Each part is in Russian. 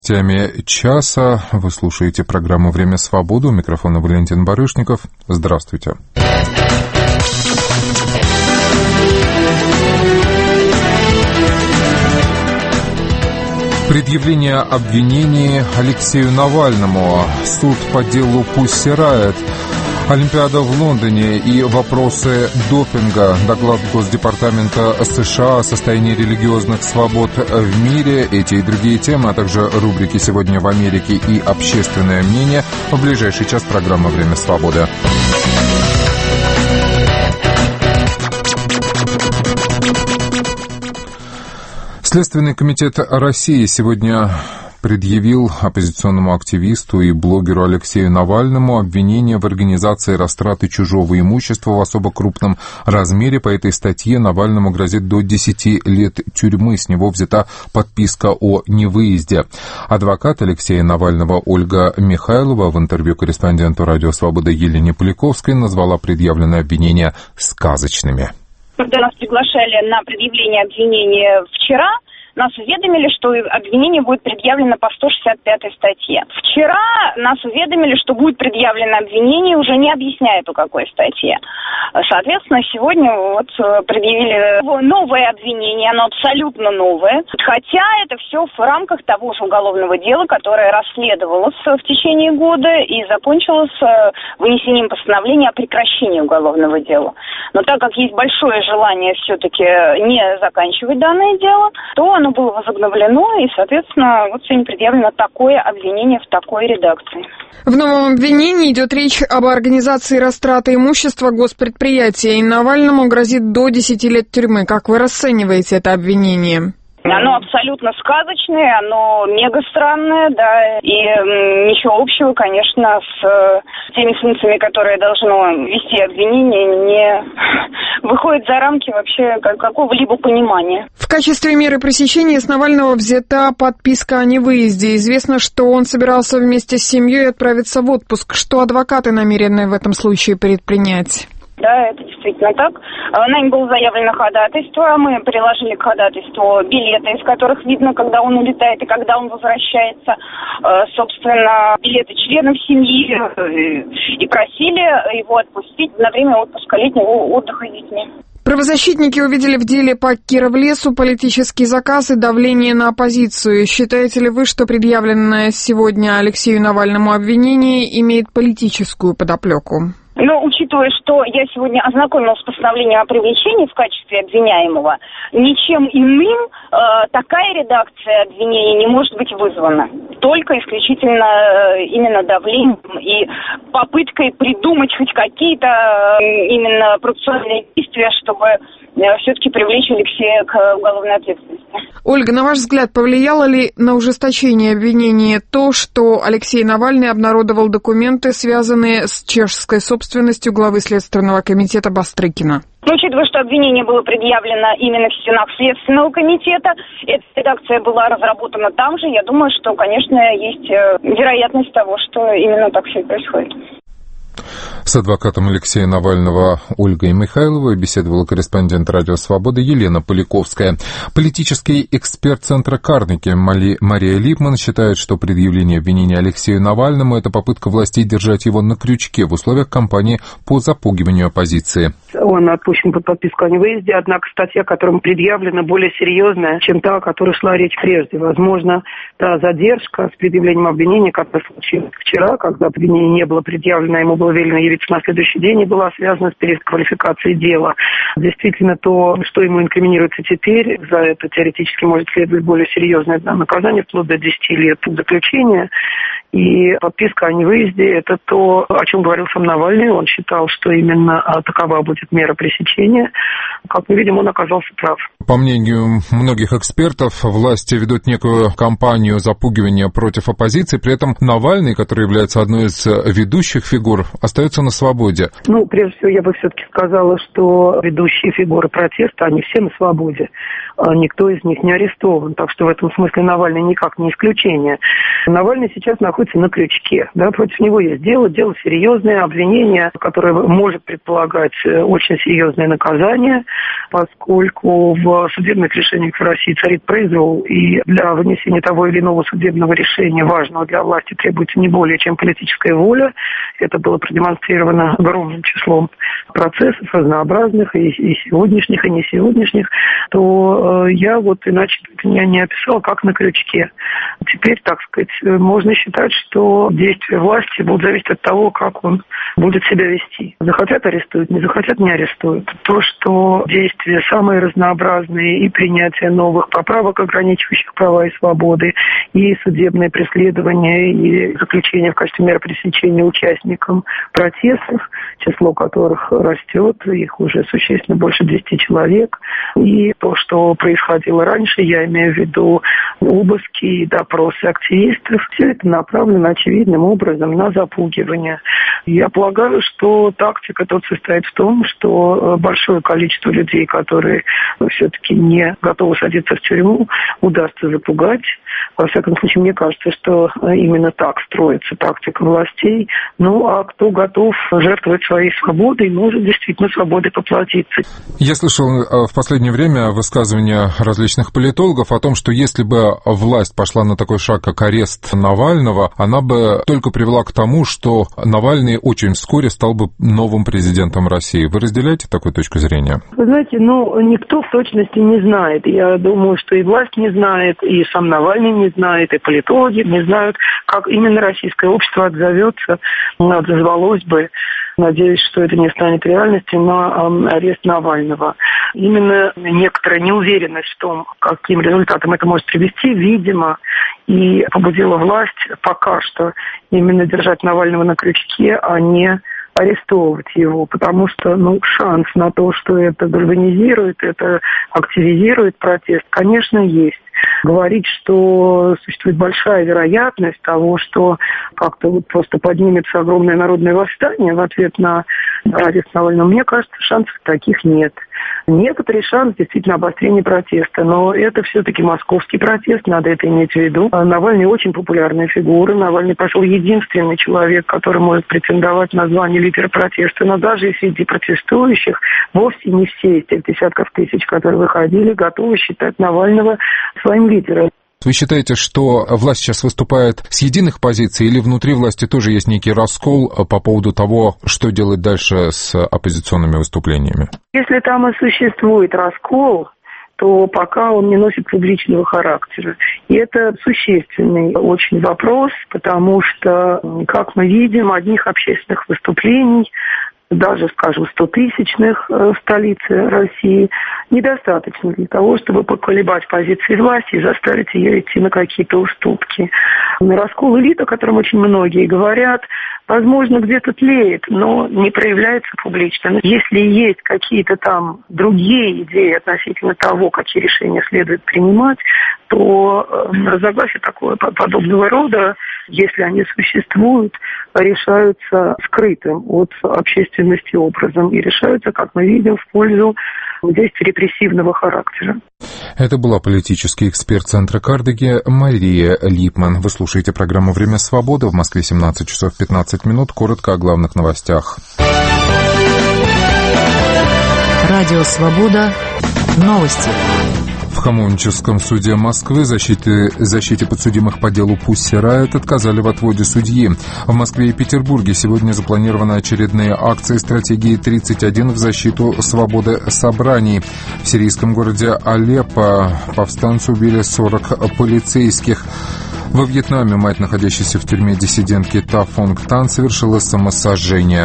Теме часа вы слушаете программу «Время свободы». У микрофона Валентин Барышников. Здравствуйте. Предъявление обвинений Алексею Навальному. Суд по делу «Пусть Riot». Олимпиада в Лондоне и вопросы допинга. Доклад Госдепартамента США о состоянии религиозных свобод в мире. Эти и другие темы, а также рубрики «Сегодня в Америке» и «Общественное мнение» в ближайший час программы «Время свободы». Следственный комитет России сегодня предъявил оппозиционному активисту и блогеру Алексею Навальному обвинение в организации растраты чужого имущества в особо крупном размере. По этой статье Навальному грозит до 10 лет тюрьмы. С него взята подписка о невыезде. Адвокат Алексея Навального Ольга Михайлова в интервью корреспонденту «Радио Свобода» Елене Поляковской назвала предъявленные обвинения сказочными. Когда нас приглашали на предъявление обвинения вчера, нас уведомили, что обвинение будет предъявлено по 165 статье. Вчера нас уведомили, что будет предъявлено обвинение, уже не объясняя по какой статье. Соответственно, сегодня предъявили новое обвинение, оно абсолютно новое. Хотя это все в рамках того же уголовного дела, которое расследовалось в течение года и закончилось вынесением постановления о прекращении уголовного дела. Но так как есть большое желание все-таки не заканчивать данное дело, то оно было возобновлено, и, соответственно, сегодня предъявлено такое обвинение в такой редакции. В новом обвинении идет речь об организации растраты имущества госпредприятия, и Навальному грозит до 10 лет тюрьмы. Как вы расцениваете это обвинение? Оно абсолютно сказочное, оно мега странное, да, и ничего общего, конечно, с теми функциями, которые должно вести обвинение, не выходит за рамки вообще какого-либо понимания. В качестве меры пресечения с Навального взята подписка о невыезде. Известно, что он собирался вместе с семьей отправиться в отпуск. Что адвокаты намерены в этом случае предпринять? Да, это действительно так. Нами было заявлено ходатайство. Мы приложили к ходатайству билеты, из которых видно, когда он улетает и когда он возвращается. Собственно, билеты членов семьи. И просили его отпустить на время отпуска, летнего отдыха с детьми. Правозащитники увидели в деле по Кировлесу политический заказ и давление на оппозицию. Считаете ли вы, что предъявленное сегодня Алексею Навальному обвинение имеет политическую подоплеку? Но учитывая, что я сегодня ознакомилась с постановлением о привлечении в качестве обвиняемого, ничем иным такая редакция обвинения не может быть вызвана. Только исключительно именно давлением и попыткой придумать хоть какие-то именно процессуальные действия, чтобы все-таки привлечь Алексея к уголовной ответственности. Ольга, на ваш взгляд, повлияло ли на ужесточение обвинения то, что Алексей Навальный обнародовал документы, связанные с чешской собственностью главы Следственного комитета Бастрыкина? Учитывая, что обвинение было предъявлено именно в стенах Следственного комитета, эта редакция была разработана там же, я думаю, что, конечно, есть вероятность того, что именно так все и происходит. С адвокатом Алексея Навального Ольгой Михайловой беседовала корреспондент «Радио Свобода» Елена Поляковская. Политический эксперт Центра Карнеги Мария Липман считает, что предъявление обвинения Алексею Навальному – это попытка властей держать его на крючке в условиях кампании по запугиванию оппозиции. Он отпущен под подписку о невыезде, однако статья, которому предъявлена, более серьезная, чем та, о которой шла речь прежде. Возможно, та задержка с предъявлением обвинения, которая случилась вчера, когда обвинение не было предъявлено, ему было велено явиться на следующий день, и была связана с переквалификацией дела. Действительно, то, что ему инкриминируется теперь, за это теоретически может следовать более серьезное наказание, вплоть до 10 лет заключения. И подписка о невыезде – это то, о чем говорил сам Навальный. Он считал, что именно такова будет мера пресечения. Как мы видим, он оказался прав. По мнению многих экспертов, власти ведут некую кампанию запугивания против оппозиции. При этом Навальный, который является одной из ведущих фигур, остается на свободе. Прежде всего, я бы все-таки сказала, что ведущие фигуры протеста, они все на свободе. Никто из них не арестован. Так что в этом смысле Навальный никак не исключение. Навальный сейчас находится находится на крючке. Да, против него есть дело серьезное, обвинение, которое может предполагать очень серьезное наказание, поскольку в судебных решениях в России царит произвол, и для вынесения того или иного судебного решения, важного для власти, требуется не более чем политическая воля. Это было продемонстрировано огромным числом процессов разнообразных, и сегодняшних, и не сегодняшних, то я иначе меня не описал, как на крючке. Теперь, так сказать, можно считать, что действия власти будут зависеть от того, как он будет себя вести. Захотят — арестуют, не захотят — не арестуют. То, что действия самые разнообразные, и принятие новых поправок, ограничивающих права и свободы, и судебное преследование, и заключение в качестве меры пресечения участникам протестов, число которых растет, их уже существенно больше 200 человек. И то, что происходило раньше, я имею в виду обыски и допросы активистов, все это направлено очевидным образом на запугивание. Я полагаю, что тактика тут состоит в том, что большое количество людей, которые все-таки не готовы садиться в тюрьму, удастся запугать. Во всяком случае, мне кажется, что именно так строится тактика властей. Ну, а кто готов жертвовать своей свободой, может действительно свободой поплатиться. Я слышал в последнее время высказывания различных политологов о том, что если бы власть пошла на такой шаг, как арест Навального, она бы только привела к тому, что Навальный очень вскоре стал бы новым президентом России. Вы разделяете такую точку зрения? Вы знаете, никто в точности не знает. Я думаю, что и власть не знает, и сам Навальный не знает, и политологи не знают, как именно российское общество отозвалось бы. Надеюсь, что это не станет реальностью, на арест Навального. Именно некоторая неуверенность в том, каким результатом это может привести, видимо, и побудила власть пока что именно держать Навального на крючке, а не арестовывать его, потому что шанс на то, что это гальванизирует, это активизирует протест, конечно, есть. Говорить, что существует большая вероятность того, что как-то просто поднимется огромное народное восстание в ответ на арест Навального, мне кажется, шансов таких нет. Некоторый шанс действительно обострения протеста, но это все-таки московский протест, надо это иметь в виду. Навальный очень популярная фигура, Навальный, пожалуй, единственный человек, который может претендовать на звание лидера протеста, но даже и среди протестующих вовсе не все из тех десятков тысяч, которые выходили, готовы считать Навального своим лидером. Вы считаете, что власть сейчас выступает с единых позиций, или внутри власти тоже есть некий раскол по поводу того, что делать дальше с оппозиционными выступлениями? Если там и существует раскол, то пока он не носит публичного характера. И это существенный очень вопрос, потому что, как мы видим, одних общественных выступлений, даже, скажем, 100-тысячных в столице России, недостаточно для того, чтобы поколебать позиции власти и заставить ее идти на какие-то уступки. Раскол элит, о котором очень многие говорят, возможно, где-то тлеет, но не проявляется публично. Если есть какие-то там другие идеи относительно того, какие решения следует принимать, то разногласия такого подобного рода, если они существуют, решаются скрытым от общественности образом и решаются, как мы видим, в пользу действий репрессивного характера. Это была политический эксперт Центра Кардеги Мария Липман. Вы слушаете программу «Время свободы». В Москве 17 часов 15 минут. Коротко о главных новостях. Радио «Свобода». Новости. В Хамовническом суде Москвы защите подсудимых по делу Pussy Riot отказали в отводе судьи. В Москве и Петербурге сегодня запланированы очередные акции стратегии 31 в защиту свободы собраний. В сирийском городе Алеппо повстанцы убили 40 полицейских. Во Вьетнаме мать, находящаяся в тюрьме диссидентки Та Фонг Тан, совершила самосожжение.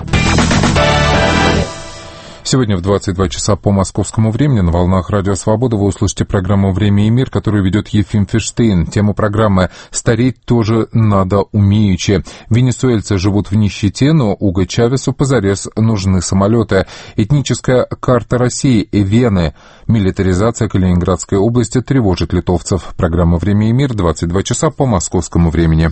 Сегодня в 22 часа по московскому времени на волнах Радио Свобода вы услышите программу «Время и мир», которую ведет Ефим Ферштейн. Тема программы «Стареть тоже надо умеючи». Венесуэльцы живут в нищете, но Уго Чавесу позарез нужны самолеты. Этническая карта России и Вены. Милитаризация Калининградской области тревожит литовцев. Программа «Время и мир», 22 часа по московскому времени.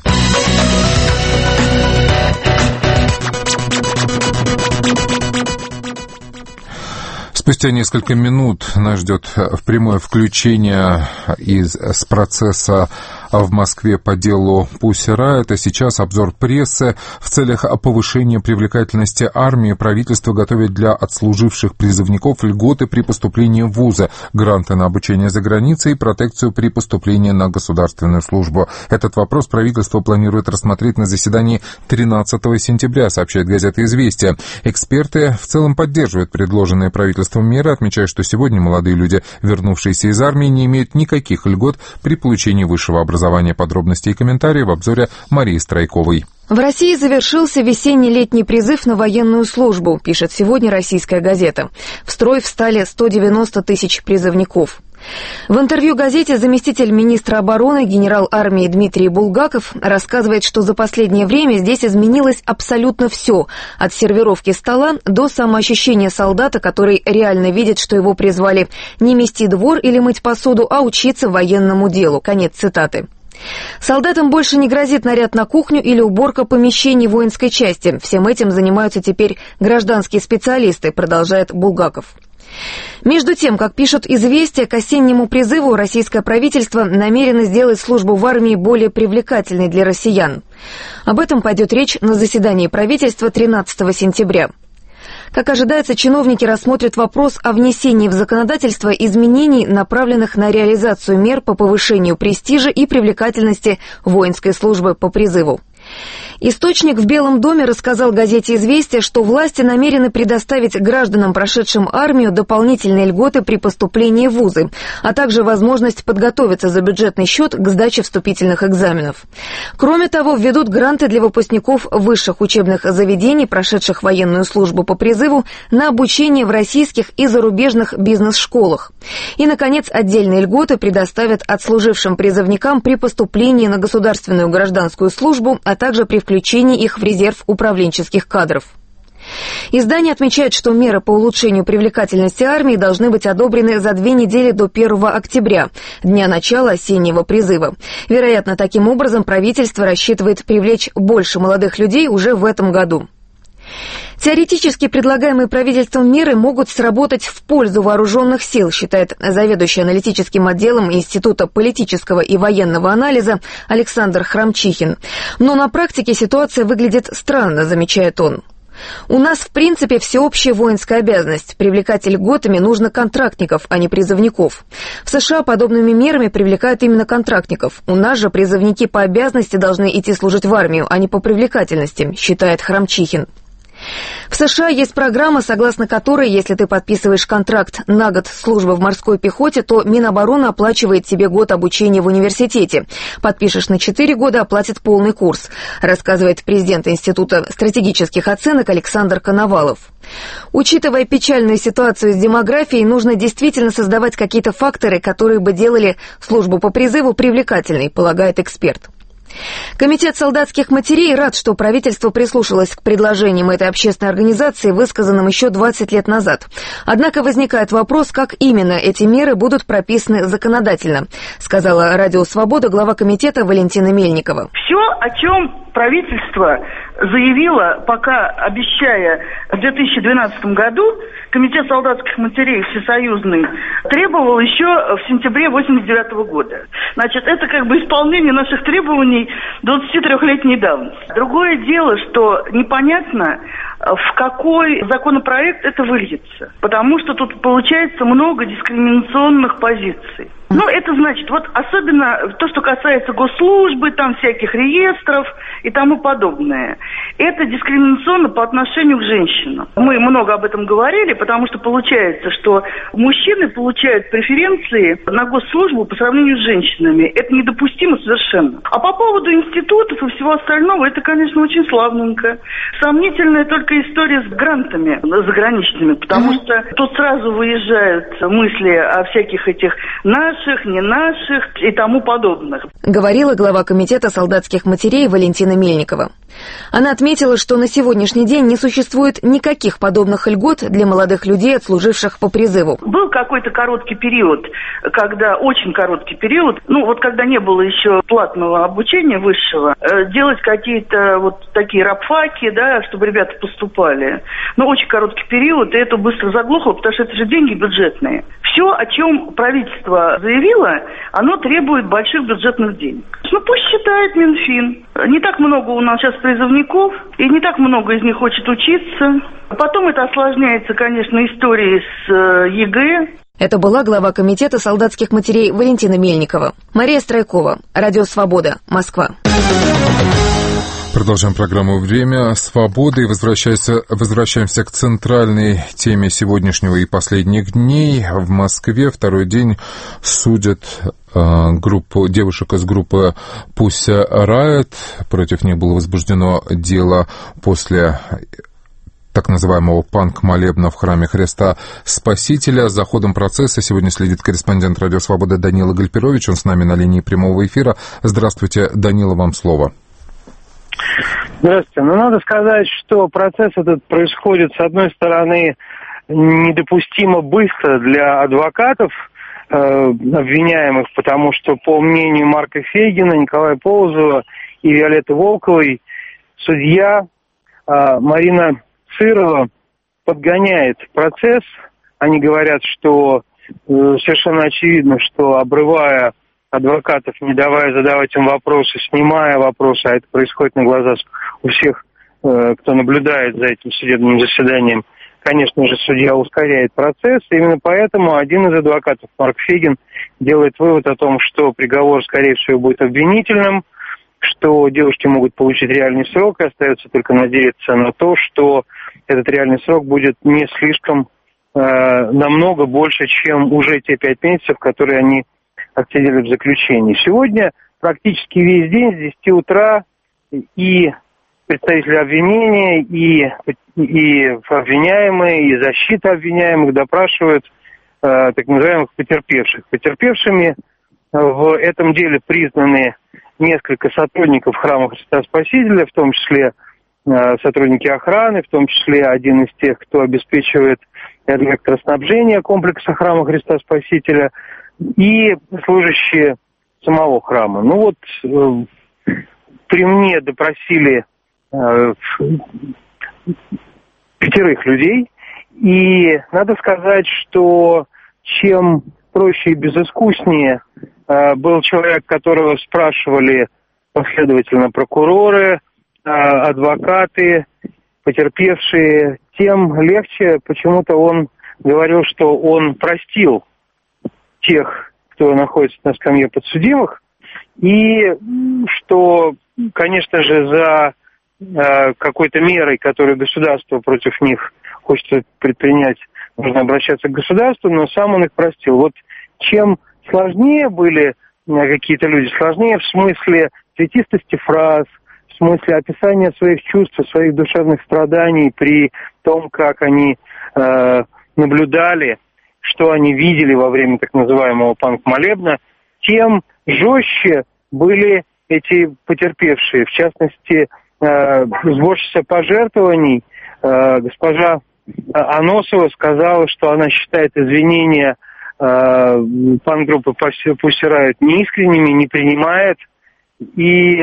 Спустя несколько минут нас ждет прямое включение с процесса в Москве по делу Pussy Riot. Это сейчас обзор прессы. В целях повышения привлекательности армии правительство готовит для отслуживших призывников льготы при поступлении в вузы, гранты на обучение за границей и протекцию при поступлении на государственную службу. Этот вопрос правительство планирует рассмотреть на заседании 13 сентября, сообщает газета «Известия». Эксперты в целом поддерживают предложенные правительством меры, отмечая, что сегодня молодые люди, вернувшиеся из армии, не имеют никаких льгот при получении высшего образования. Подробности и комментарии в обзоре Марии Страйковой. В России завершился весенне-летний призыв на военную службу, пишет сегодня «Российская газета». В строй встали 190 тысяч призывников. В интервью газете заместитель министра обороны генерал армии Дмитрий Булгаков рассказывает, что за последнее время здесь изменилось абсолютно все, от сервировки стола до самоощущения солдата, который реально видит, что его призвали не мести двор или мыть посуду, а учиться военному делу. Конец цитаты. Солдатам больше не грозит наряд на кухню или уборка помещений воинской части. Всем этим занимаются теперь гражданские специалисты, продолжает Булгаков. Между тем, как пишут «Известия», к осеннему призыву российское правительство намерено сделать службу в армии более привлекательной для россиян. Об этом пойдет речь на заседании правительства 13 сентября. Как ожидается, чиновники рассмотрят вопрос о внесении в законодательство изменений, направленных на реализацию мер по повышению престижа и привлекательности воинской службы по призыву. Источник в Белом доме рассказал газете «Известия», что власти намерены предоставить гражданам, прошедшим армию, дополнительные льготы при поступлении в вузы, а также возможность подготовиться за бюджетный счет к сдаче вступительных экзаменов. Кроме того, введут гранты для выпускников высших учебных заведений, прошедших военную службу по призыву, на обучение в российских и зарубежных бизнес-школах. И, наконец, отдельные льготы предоставят отслужившим призывникам при поступлении на государственную гражданскую службу, а также при включении их в резерв управленческих кадров. Издание отмечает, что меры по улучшению привлекательности армии должны быть одобрены за 2 недели до 1 октября, дня начала осеннего призыва. Вероятно, таким образом правительство рассчитывает привлечь больше молодых людей уже в этом году. Теоретически предлагаемые правительством меры могут сработать в пользу вооруженных сил, считает заведующий аналитическим отделом Института политического и военного анализа Александр Храмчихин. Но на практике ситуация выглядит странно, замечает он. У нас, в принципе, всеобщая воинская обязанность. Привлекать льготами нужно контрактников, а не призывников. В США подобными мерами привлекают именно контрактников. У нас же призывники по обязанности должны идти служить в армию, а не по привлекательности, считает Храмчихин. В США есть программа, согласно которой, если ты подписываешь контракт на год службы в морской пехоте, то Минобороны оплачивает тебе год обучения в университете. Подпишешь на 4 года, оплатит полный курс, рассказывает президент Института стратегических оценок Александр Коновалов. Учитывая печальную ситуацию с демографией, нужно действительно создавать какие-то факторы, которые бы делали службу по призыву привлекательной, полагает эксперт. Комитет солдатских матерей рад, что правительство прислушалось к предложениям этой общественной организации, высказанным еще 20 лет назад. Однако возникает вопрос, как именно эти меры будут прописаны законодательно, сказала Радио Свобода глава комитета Валентина Мельникова. Все, о чем правительство заявило, пока обещая в 2012 году, Комитет солдатских матерей всесоюзный требовал еще в сентябре 1989 года. Значит, это как бы исполнение наших требований 23-летней давности. Другое дело, что непонятно, в какой законопроект это выльется. Потому что тут получается много дискриминационных позиций. Ну, это значит, вот особенно то, что касается госслужбы, там всяких реестров и тому подобное. Это дискриминационно по отношению к женщинам. Мы много об этом говорили, потому что получается, что мужчины получают преференции на госслужбу по сравнению с женщинами. Это недопустимо совершенно. А по поводу институтов и всего остального, это, конечно, очень славненько. Сомнительная только история с грантами заграничными, потому что тут сразу выезжают мысли о всяких этих наших, не наших и тому подобных. Говорила глава комитета солдатских матерей Валентина Мельникова. Она отметила, что на сегодняшний день не существует никаких подобных льгот для молодых людей, отслуживших по призыву. Был какой-то короткий период, когда, очень короткий период, когда не было еще платного обучения высшего, делать какие-то вот такие рабфаки, да, чтобы ребята поступали поступали, но очень короткий период, и это быстро заглохло, потому что это же деньги бюджетные. Все, о чем правительство заявило, оно требует больших бюджетных денег. Ну, пусть считает Минфин. Не так много у нас сейчас призывников, и не так много из них хочет учиться. Потом это осложняется, конечно, историей с ЕГЭ. Это была глава комитета солдатских матерей Валентина Мельникова. Мария Страйкова, Радио Свобода, Москва. Продолжаем программу «Время свободы» и возвращаемся к центральной теме сегодняшнего и последних дней. В Москве второй день судят группу девушек из группы Pussy Riot. Против них было возбуждено дело после так называемого панк-молебна в храме Христа Спасителя. За ходом процесса сегодня следит корреспондент «Радио Свобода» Данила Гальперович. Он с нами на линии прямого эфира. Здравствуйте, Данила, вам слово. Здравствуйте. Надо сказать, что процесс этот происходит, с одной стороны, недопустимо быстро для адвокатов обвиняемых, потому что, по мнению Марка Фейгина, Николая Полозова и Виолетты Волковой, судья Марина Цырова подгоняет процесс. Они говорят, что совершенно очевидно, что обрывая адвокатов, не давая задавать им вопросы, снимая вопросы, а это происходит на глазах у всех, кто наблюдает за этим судебным заседанием, конечно же, судья ускоряет процесс. Именно поэтому один из адвокатов, Марк Фейгин, делает вывод о том, что приговор, скорее всего, будет обвинительным, что девушки могут получить реальный срок, и остается только надеяться на то, что этот реальный срок будет не слишком намного больше, чем уже те 5 месяцев, которые они отсидели в заключении. Сегодня практически весь день с 10 утра и представители обвинения, и обвиняемые, и защита обвиняемых допрашивают так называемых потерпевших. Потерпевшими в этом деле признаны несколько сотрудников храма Христа Спасителя, в том числе сотрудники охраны, в том числе один из тех, кто обеспечивает электроснабжение комплекса храма Христа Спасителя, и служащие самого храма. Ну вот, при мне допросили 5 людей, и надо сказать, что чем проще и безыскуснее был человек, которого спрашивали последовательно прокуроры, адвокаты, потерпевшие, тем легче. Почему-то он говорил, что он простил тех, кто находится на скамье подсудимых, и что, конечно же, за какой-то мерой, которую государство против них хочет предпринять, нужно обращаться к государству, но сам он их простил. Вот чем сложнее были какие-то люди, сложнее в смысле цветистости фраз, в смысле описания своих чувств, своих душевных страданий при том, как они наблюдали, что они видели во время так называемого панк-молебна, тем жестче были эти потерпевшие. В частности, сборщица пожертвований, госпожа Аносова, сказала, что она считает извинения панк-группы Pussy Riot неискренними, не принимает и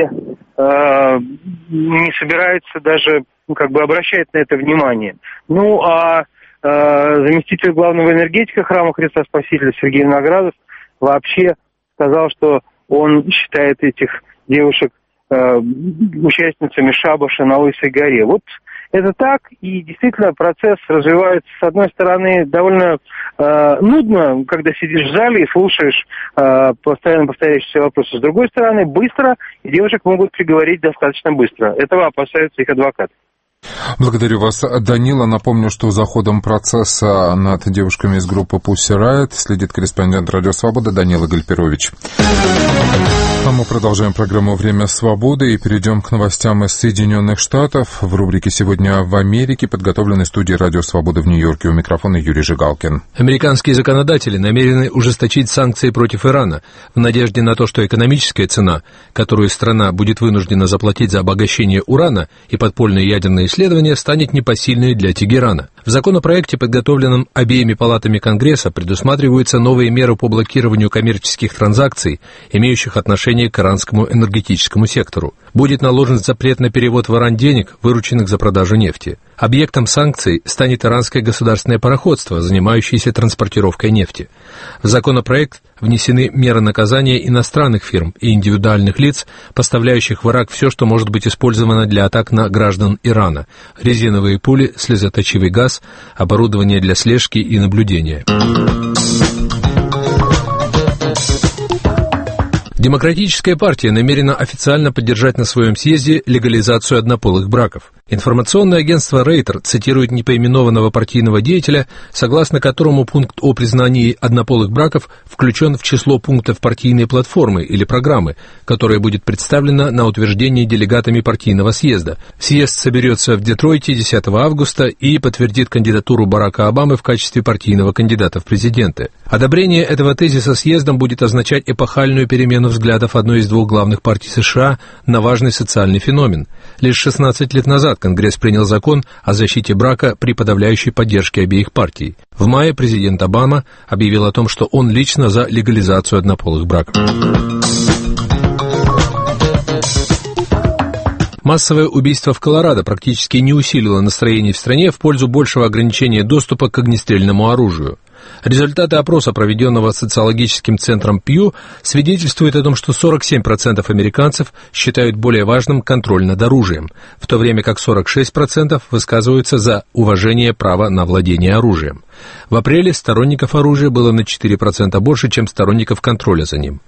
не собирается даже обращать на это внимание. Ну, а заместитель главного энергетика храма Христа Спасителя Сергей Виноградов вообще сказал, что он считает этих девушек участницами шабаша на Лысой горе. Вот это так, и действительно процесс развивается, с одной стороны, довольно нудно, когда сидишь в зале и слушаешь постоянно повторяющиеся вопросы. С другой стороны, быстро, и девушек могут приговорить достаточно быстро. Этого опасаются их адвокаты. Благодарю вас, Данила. Напомню, что за ходом процесса над девушками из группы Pussy Riot следит корреспондент «Радио Свобода» Данила Гальперович. А мы продолжаем программу «Время свободы» и перейдем к новостям из Соединенных Штатов. В рубрике «Сегодня в Америке», подготовленной студией «Радио Свобода» в Нью-Йорке. У микрофона Юрий Жигалкин. Американские законодатели намерены ужесточить санкции против Ирана в надежде на то, что экономическая цена, которую страна будет вынуждена заплатить за обогащение урана и подпольные ядерные исследования, станет непосильной для Тегерана. В законопроекте, подготовленном обеими палатами Конгресса, предусматриваются новые меры по блокированию коммерческих транзакций, имеющих отношение к иранскому энергетическому сектору. Будет наложен запрет на перевод в Иран денег, вырученных за продажу нефти. Объектом санкций станет иранское государственное пароходство, занимающееся транспортировкой нефти. В законопроект внесены меры наказания иностранных фирм и индивидуальных лиц, поставляющих в Ирак все, что может быть использовано для атак на граждан Ирана: резиновые пули, слезоточивый газ, оборудование для слежки и наблюдения. Демократическая партия намерена официально поддержать на своем съезде легализацию однополых браков. Информационное агентство Рейтер цитирует непоименованного партийного деятеля, согласно которому пункт о признании однополых браков включен в число пунктов партийной платформы или программы, которая будет представлена на утверждение делегатами партийного съезда. Съезд соберется в Детройте 10 августа и подтвердит кандидатуру Барака Обамы в качестве партийного кандидата в президенты. Одобрение этого тезиса съездом будет означать эпохальную перемену взглядов одной из двух главных партий США на важный социальный феномен. Лишь 16 лет назад Конгресс принял закон о защите брака при подавляющей поддержке обеих партий. В мае президент Обама объявил о том, что он лично за легализацию однополых браков. Массовое убийство в Колорадо практически не усилило настроение в стране в пользу большего ограничения доступа к огнестрельному оружию. Результаты опроса, проведенного социологическим центром Пью, свидетельствуют о том, что 47% американцев считают более важным контроль над оружием, в то время как 46% высказываются за уважение права на владение оружием. В апреле сторонников оружия было на 4% больше, чем сторонников контроля за ним.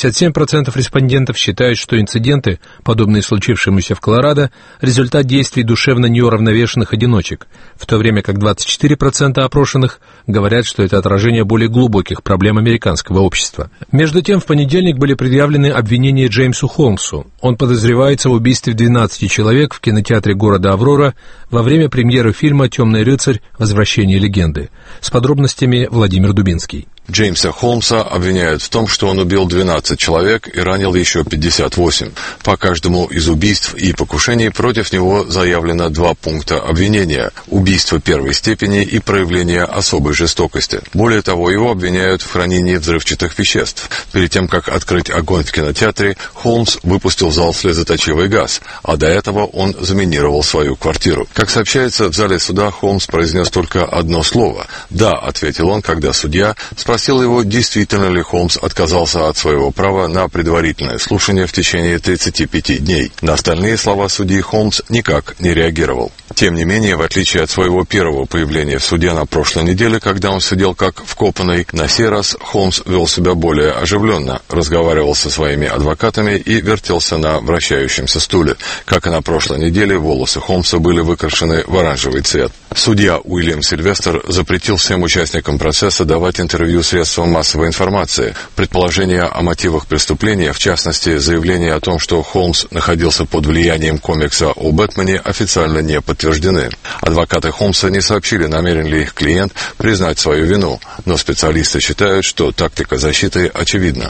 67% респондентов считают, что инциденты, подобные случившемуся в Колорадо, результат действий душевно неуравновешенных одиночек, в то время как 24% опрошенных говорят, что это отражение более глубоких проблем американского общества. Между тем, в понедельник были предъявлены обвинения Джеймсу Холмсу. Он подозревается в убийстве 12 человек в кинотеатре города Аврора во время премьеры фильма «Темный рыцарь. Возвращение легенды». С подробностями Владимир Дубинский. Джеймса Холмса обвиняют в том, что он убил 12 человек и ранил еще 58. По каждому из убийств и покушений против него заявлено 2 пункта обвинения: убийство первой степени и проявление особой жестокости. Более того, его обвиняют в хранении взрывчатых веществ. Перед тем, как открыть огонь в кинотеатре, Холмс выпустил в зал слезоточивый газ, а до этого он заминировал свою квартиру. Как сообщается, в зале суда Холмс произнес только одно слово. «Да», — ответил он, когда судья спросил его, действительно ли Холмс отказался от своего права на предварительное слушание в течение 35 дней. На остальные слова судьи Холмс никак не реагировал. Тем не менее, в отличие от своего первого появления в суде на прошлой неделе, когда он сидел как вкопанный, на сей раз Холмс вел себя более оживленно, разговаривал со своими адвокатами и вертелся на вращающемся стуле. Как и на прошлой неделе, волосы Холмса были выкрашены в оранжевый цвет. Судья Уильям Сильвестр запретил всем участникам процесса давать интервью средствам массовой информации. Предположения о мотивах преступления, в частности, заявление о том, что Холмс находился под влиянием комикса о Бэтмене, официально не подтверждены. Адвокаты Холмса не сообщили, намерен ли их клиент признать свою вину, но специалисты считают, что тактика защиты очевидна.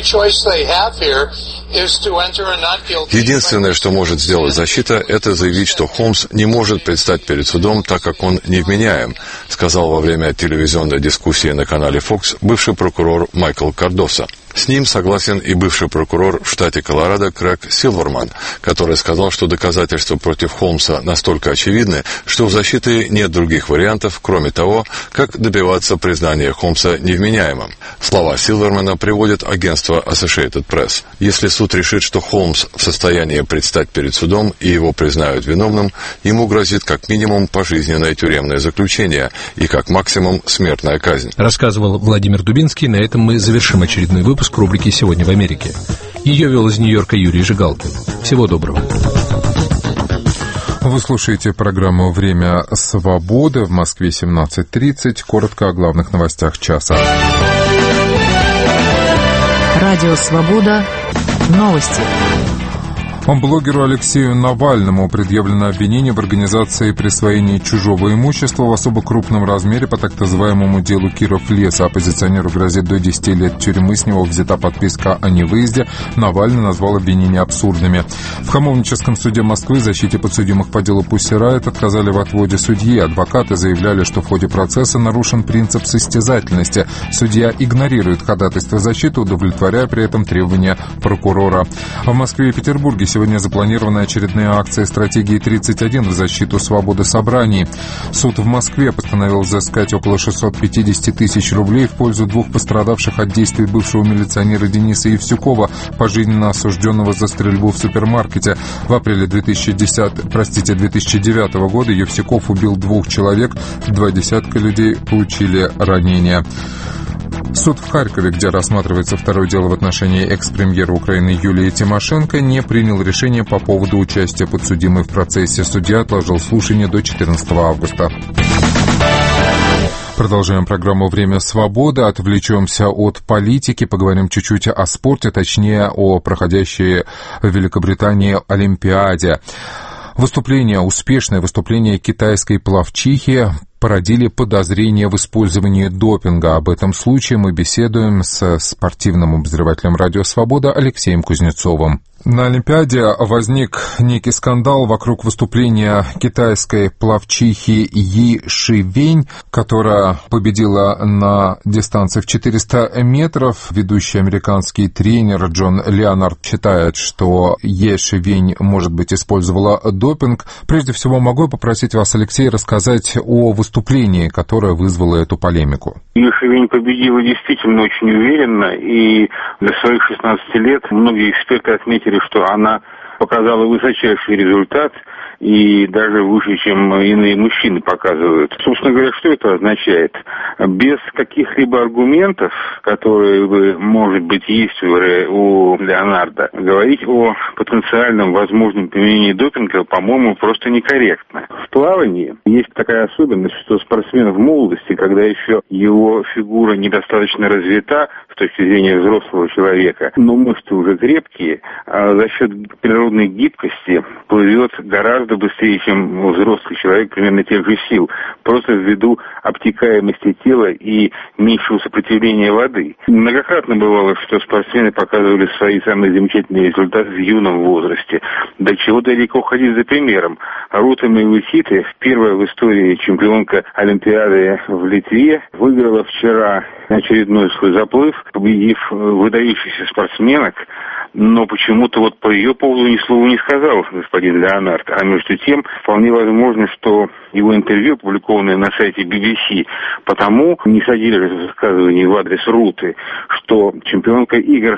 Единственное, что может сделать защита, это заявить, что Холмс не может предстать перед судом, так как он невменяем, сказал во время телевизионной дискуссии на канале Fox бывший прокурор Майкл Кардоса. С ним согласен и бывший прокурор в штате Колорадо Крэг Силверман, который сказал, что доказательства против Холмса настолько очевидны, что у защиты нет других вариантов, кроме того, как добиваться признания Холмса невменяемым. Слова Силвермана приводит агентство Associated Press. Если суд решит, что Холмс в состоянии предстать перед судом и его признают виновным, ему грозит как минимум пожизненное тюремное заключение и как максимум смертная казнь. Рассказывал Владимир Дубинский. На этом мы завершим очередной выпуск рубрики «Сегодня в Америке». Ее вел из Нью-Йорка Юрий Жигалкин. Всего доброго. Вы слушаете программу «Время свободы». В Москве 17:30. Коротко о главных новостях часа. Радио «Свобода». Новости. Блогеру Алексею Навальному предъявлено обвинение в организации присвоения чужого имущества в особо крупном размере по так называемому делу Киров леса. Оппозиционеру грозит до 10 лет тюрьмы, с него взята подписка о невыезде. Навальный назвал обвинения абсурдными. В Хамовническом суде Москвы защите подсудимых по делу Pussy Riot отказали в отводе судьи. Адвокаты заявляли, что в ходе процесса нарушен принцип состязательности. Судья игнорирует ходатайство защиты, удовлетворяя при этом требования прокурора. В Москве и Петербурге сегодня запланированы очередные акции стратегии 31 в защиту свободы собраний. Суд в Москве постановил взыскать около 650 тысяч рублей в пользу двух пострадавших от действий бывшего милиционера Дениса Евсюкова, пожизненно осужденного за стрельбу в супермаркете. В апреле 2009 года Евсюков убил 2 человек, 20 людей получили ранения. Суд в Харькове, где рассматривается второе дело в отношении экс-премьера Украины Юлии Тимошенко, не принял решение по поводу участия подсудимой в процессе. Судья отложил слушание до 14 августа. Продолжаем программу «Время свободы». Отвлечемся от политики, поговорим чуть-чуть о спорте, точнее о проходящей в Великобритании Олимпиаде. Успешное выступление китайской пловчихи породили подозрения в использовании допинга. Об этом случае мы беседуем с спортивным обозревателем «Радио Свобода» Алексеем Кузнецовым. На Олимпиаде возник некий скандал вокруг выступления китайской пловчихи Йи Шивень, которая победила на дистанции в 400 метров. Ведущий американский тренер Джон Леонард считает, что Йи Шивень, может быть, использовала допинг. Прежде всего, могу попросить вас, Алексей, рассказать о выступлении, которое вызвало эту полемику. Йи Шивень победила действительно очень уверенно, и для своих 16 лет многие эксперты отметили, что она показала высочайший результат, и даже выше, чем иные мужчины показывают. Собственно говоря, что это означает? Без каких-либо аргументов, которые бы, может быть, есть у Леонардо, говорить о потенциальном возможном применении допинга, по-моему, просто некорректно. В плавании есть такая особенность, что спортсмен в молодости, когда еще его фигура недостаточно развита с точки зрения взрослого человека, но мышцы уже крепкие, а за счет природной гибкости плывет гораздо быстрее, чем взрослый человек примерно тех же сил, просто ввиду обтекаемости тела и меньшего сопротивления воды. Многократно бывало, что спортсмены показывали свои самые замечательные результаты в юном возрасте. До чего далеко ходить за примером. Рута Мейвасите, первая в истории чемпионка Олимпиады в Литве, выиграла вчера очередной свой заплыв, победив выдающихся спортсменок, но почему-то вот по ее поводу ни слова не сказал господин Леонард. А между тем, вполне возможно, что его интервью, опубликованное на сайте BBC, потому не содержит высказываний в адрес Руты, что чемпионка игр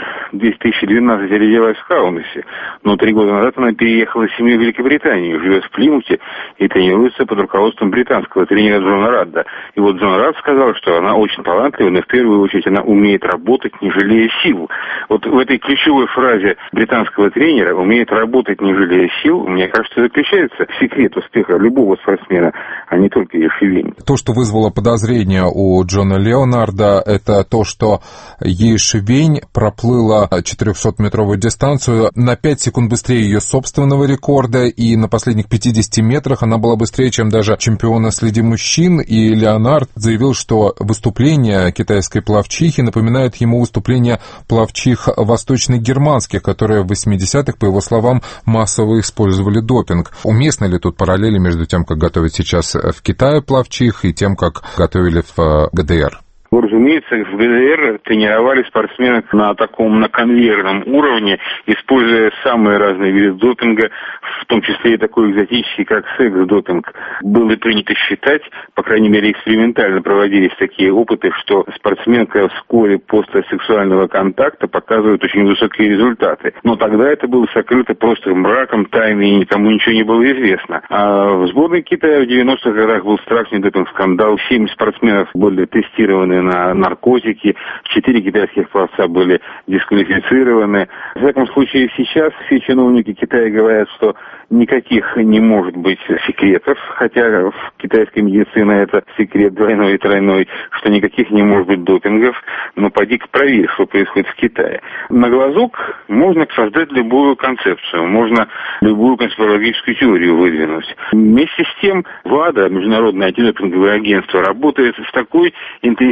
2012 родилась в Каунасе, но 3 года назад она переехала в семью в Великобританию, живет в Плимуте и тренируется под руководством британского тренера Джона Радда. И вот Джон Радд сказал, что она очень талантлива, но в первую очередь она умеет работать, не жалея сил. Вот в этой ключевой фразе британского тренера «умеет работать, не жалея сил», мне кажется, заключается секрет успеха любого спортсмена, а не только Йи Шивень. То, что вызвало подозрение у Джона Леонарда, это то, что Йи Шивень проплыла 400-метровую дистанцию на 5 секунд быстрее ее собственного рекорда, и на последних 50 метрах она была быстрее, чем даже чемпиона среди мужчин, и Леонард заявил, что выступление китайской пловчихи напоминает ему выступление пловчих восточно-германских, которые в 80-х, по его словам, массово использовали допинг. Уместны ли тут параллели между тем, как готовят сейчас в Китае пловчих, и тем, как готовили в ГДР? Разумеется, в ГДР тренировали спортсменов на конвейерном уровне, используя самые разные виды допинга, в том числе и такой экзотический, как секс-допинг. Было принято считать, по крайней мере экспериментально проводились такие опыты, что спортсменка вскоре после сексуального контакта показывает очень высокие результаты. Но тогда это было сокрыто просто мраком тайны, и никому ничего не было известно. А в сборной Китая в 90-х годах был страшный допинг-скандал. 7 спортсменов были тестированы на наркотики, 4 китайских пловца были дисквалифицированы. В всяком случае, сейчас все чиновники Китая говорят, что никаких не может быть секретов, хотя в китайской медицине это секрет двойной и тройной, что никаких не может быть допингов, но поди-ка проверь, что происходит в Китае. На глазок можно создать любую концепцию, можно любую конспирологическую теорию выдвинуть. Вместе с тем, ВАДА, Международное антидопинговое агентство, работает с такой интенсивностью,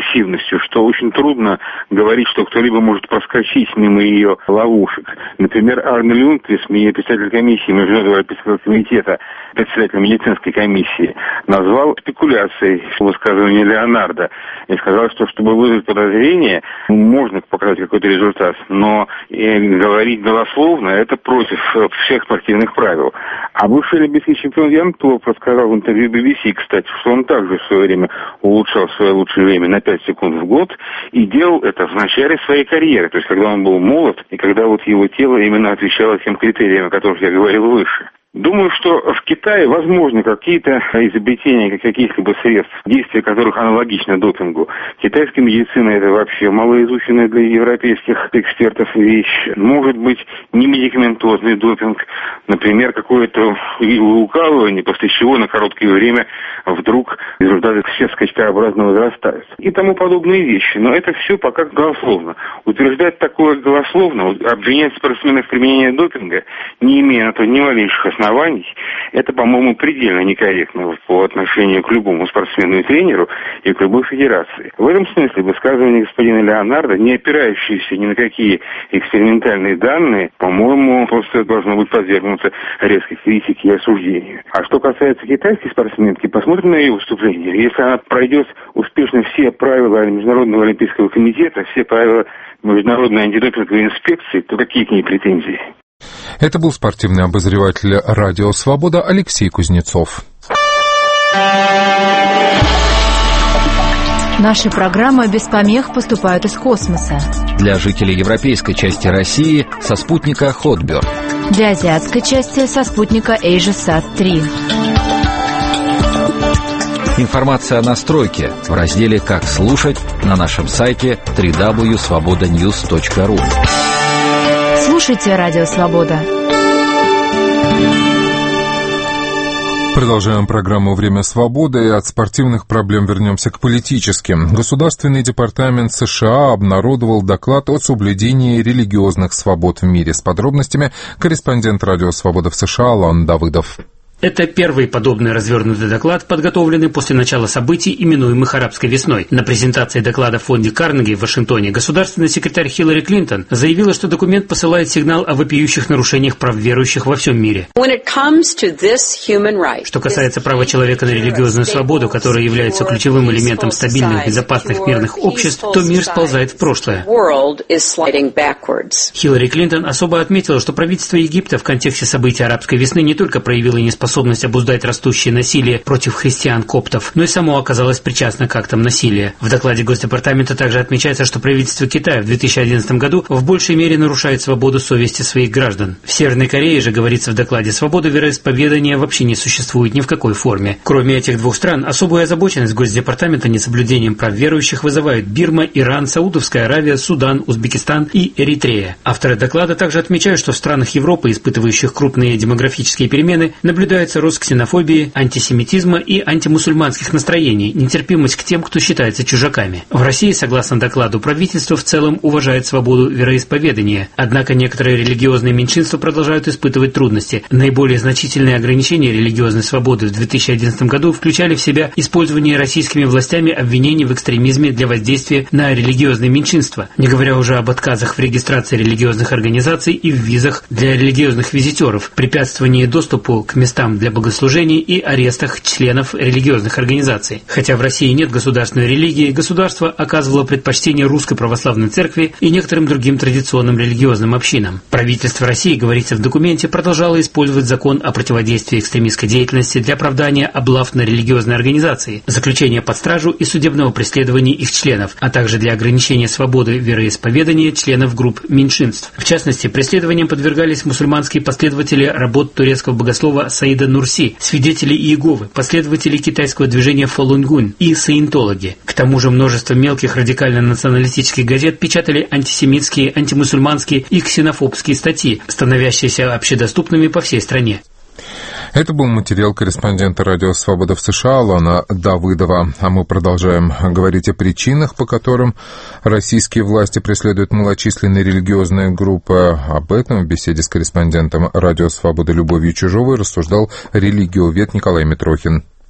уверенностью, что очень трудно говорить, что кто-либо может проскочить мимо ее ловушек. Например, Арне Люнквист, председатель комиссии Международного Олимпийского комитета, председатель медицинской комиссии, назвал спекуляцией высказывание Леонардо и сказал, что чтобы вызвать подозрение, можно показать какой-то результат, но говорить голословно — это против всех спортивных правил. А бывший олимпийский чемпион Ян Топ рассказал в интервью BBC, кстати, что он также в свое время улучшал свое лучшее время на 5 секунд в год и делал это в начале своей карьеры, то есть когда он был молод и когда вот его тело именно отвечало тем критериям, о которых я говорил выше. Думаю, что в Китае возможны какие-то изобретения каких-либо средств, действия которых аналогично допингу. Китайская медицина — это вообще малоизученная для европейских экспертов вещь. Может быть, немедикаментозный допинг, например, какое-то укалывание, после чего на короткое время вдруг результаты все скачкообразно возрастают. И тому подобные вещи. Но это все пока голословно. Утверждать такое голословно, обвинять спортсменов в применении допинга, не имея на то ни малейших оснований, это, по-моему, предельно некорректно по отношению к любому спортсмену и тренеру и к любой федерации. В этом смысле высказывание господина Леонардо, не опирающееся ни на какие экспериментальные данные, по-моему, просто должно быть подвергнуто резкой критике и осуждению. А что касается китайской спортсменки, посмотрим на ее выступление. Если она пройдет успешно все правила Международного Олимпийского комитета, все правила Международной антидопинговой инспекции, то какие к ней претензии? Это был спортивный обозреватель «Радио Свобода» Алексей Кузнецов. Наши программы без помех поступают из космоса. Для жителей европейской части России со спутника Hotbird. Для азиатской части со спутника AsiaSat-3. Информация о настройке в разделе «Как слушать» на нашем сайте www.svobodanews.ru. Слушайте «Радио Свобода». Продолжаем программу «Время свободы», и от спортивных проблем вернемся к политическим. Государственный департамент США обнародовал доклад о соблюдении религиозных свобод в мире. С подробностями корреспондент «Радио Свобода» в США Алан Давыдов. Это первый подобный развернутый доклад, подготовленный после начала событий, именуемых «Арабской весной». На презентации доклада в фонде Карнеги в Вашингтоне государственный секретарь Хиллари Клинтон заявила, что документ посылает сигнал о вопиющих нарушениях прав верующих во всем мире. Что касается права человека на религиозную свободу, которая является ключевым элементом стабильных, безопасных, мирных обществ, то мир сползает в прошлое. Хиллари Клинтон особо отметила, что правительство Египта в контексте событий «Арабской весны» не только проявило неспособность обуздать растущее насилие против христиан-коптов, но и само оказалось причастно к актам насилия. В докладе Госдепартамента также отмечается, что правительство Китая в 2011 году в большей мере нарушает свободу совести своих граждан. В Северной Корее же, говорится в докладе, свобода вероисповедания вообще не существует ни в какой форме. Кроме этих двух стран, особую озабоченность Госдепартамента несоблюдением прав верующих вызывают Бирма, Иран, Саудовская Аравия, Судан, Узбекистан и Эритрея. Авторы доклада также отмечают, что в странах Европы, испытывающих крупные демографические перемены, наблюдается рост ксенофобии, антисемитизма и антимусульманских настроений, нетерпимость к тем, кто считается чужаками. В России, согласно докладу, правительство в целом уважает свободу вероисповедания, однако некоторые религиозные меньшинства продолжают испытывать трудности. Наиболее значительные ограничения религиозной свободы в 2011 году включали в себя использование российскими властями обвинений в экстремизме для воздействия на религиозные меньшинства, не говоря уже об отказах в регистрации религиозных организаций и в визах для религиозных визитеров, препятствовании доступу к местам для богослужений и арестах членов религиозных организаций. Хотя в России нет государственной религии, государство оказывало предпочтение Русской Православной Церкви и некоторым другим традиционным религиозным общинам. Правительство России, говорится в документе, продолжало использовать закон о противодействии экстремистской деятельности для оправдания облав на религиозные организации, заключения под стражу и судебного преследования их членов, а также для ограничения свободы вероисповедания членов групп меньшинств. В частности, преследованиям подвергались мусульманские последователи работ турецкого богослова Саида Нурси, свидетели Иеговы, последователи китайского движения Фалунгун и саентологи. К тому же множество мелких радикально-националистических газет печатали антисемитские, антимусульманские и ксенофобские статьи, становящиеся общедоступными по всей стране. Это был материал корреспондента «Радио Свобода» в США Алана Давыдова. А мы продолжаем говорить о причинах, по которым российские власти преследуют малочисленные религиозные группы. Об этом в беседе с корреспондентом «Радио Свобода» Любовью Чижовой рассуждал религиовед Николай Митрохин.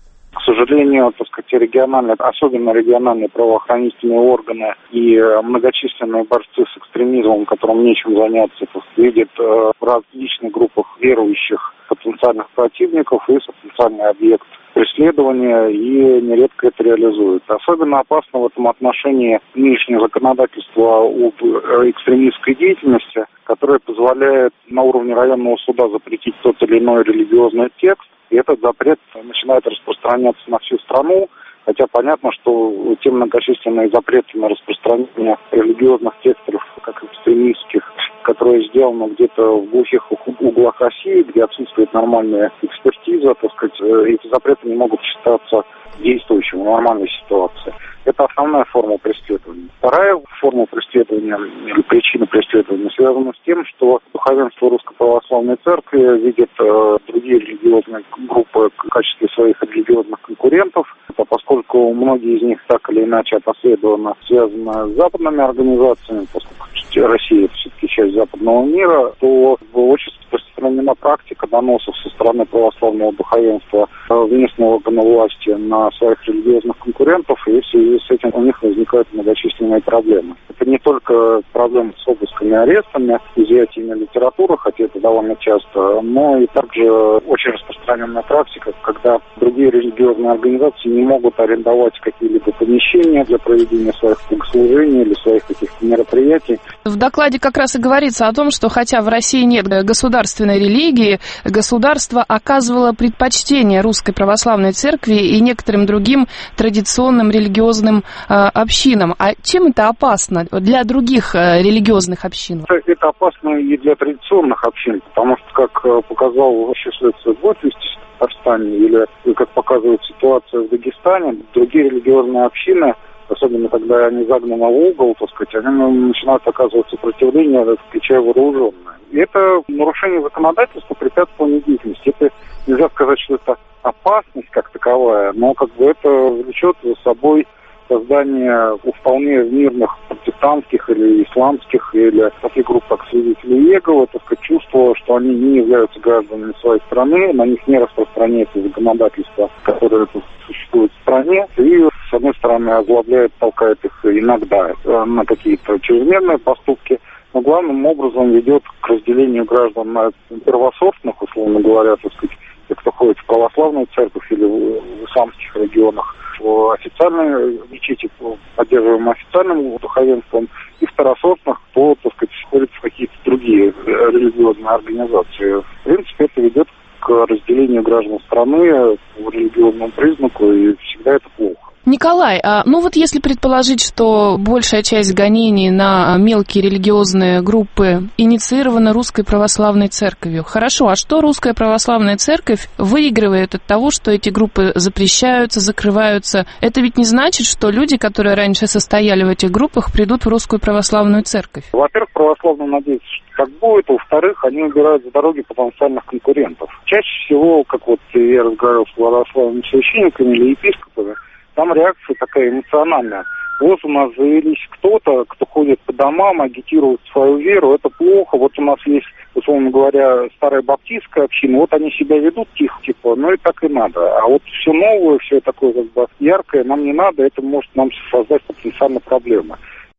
сожалению, региональные, особенно региональные правоохранительные органы и многочисленные борцы с экстремизмом, которым нечем заняться, видят в различных группах верующих потенциальных противников и потенциальный объект преследования, и нередко это реализуют. Особенно опасно в этом отношении нынешнее законодательство об экстремистской деятельности, которое позволяет на уровне районного суда запретить тот или иной религиозный текст, и этот запрет начинает распространяться на всю страну, хотя понятно, что те многочисленные запреты на распространение религиозных текстов, как экстремистских, которые сделаны где-то в глухих углах России, где отсутствует нормальная экспертиза, эти запреты не могут считаться действующим в нормальной ситуации. Это основная форма преследования. Вторая форма преследования или причина преследования связана с тем, что духовенство Русской Православной Церкви видит другие религиозные группы в качестве своих религиозных конкурентов. А поскольку многие из них так или иначе опосредованно связаны с западными организациями, поскольку Россия это все-таки часть западного мира, то очень распространена практика доносов со стороны православного духовенства в местные органы власти на своих религиозных конкурентов, и в связи с этим у них возникают многочисленные проблемы. Это не только проблемы с обысками и арестами, изъятиями литературы, хотя это довольно часто, но и также очень распространенная практика, когда другие религиозные организации не могут арендовать какие-либо помещения для проведения своих богослужений или своих каких-то мероприятий. В докладе как раз и говорится о том, что хотя в России нет государственной религии, государство оказывало предпочтение Русской Православной Церкви и некоторым другим традиционным религиозным общинам. А чем это опасно для других религиозных общин? Это опасно и для традиционных общин, потому что, как показал вообще следствие в Татарстане, или как показывает ситуация в Дагестане, другие религиозные общины, особенно когда они загнаны в угол, они начинают оказывать сопротивление, включая вооруженное. И это нарушение законодательства, препятствование деятельности. Это нельзя сказать, что это опасность как таковая, но это влечет за собой создание вполне мирных протестантских или исламских, или таких групп, как свидетели Иеговы, чувство, что они не являются гражданами своей страны, на них не распространяется законодательство, которое существует в стране, и, с одной стороны, озлобляет, толкает их иногда на какие-то чрезмерные поступки, но главным образом ведет к разделению граждан на первосортных, условно говоря, те, кто ходит в православную церковь или в исламских регионах, в официальной мечети, поддерживаемой официальным духовенством, и второсортных, кто, входит в какие-то другие религиозные организации. В принципе, это ведет к разделению граждан страны по религиозному признаку, и всегда это плохо. Николай, если предположить, что большая часть гонений на мелкие религиозные группы инициирована Русской Православной Церковью, хорошо, а что Русская Православная Церковь выигрывает от того, что эти группы запрещаются, закрываются? Это ведь не значит, что люди, которые раньше состояли в этих группах, придут в Русскую Православную Церковь? Во-первых, православные надеются, что так будет, а во-вторых, они убирают с дороги потенциальных конкурентов. Чаще всего, как я разговаривал с православными священниками или епископами, там реакция такая эмоциональная. Вот у нас завелись кто-то, кто ходит по домам, агитирует свою веру, это плохо. Вот у нас есть, условно говоря, старая баптистская община, вот они себя ведут тихо, и так и надо. А вот все новое, все такое яркое нам не надо, это может нам создать потенциально проблемы.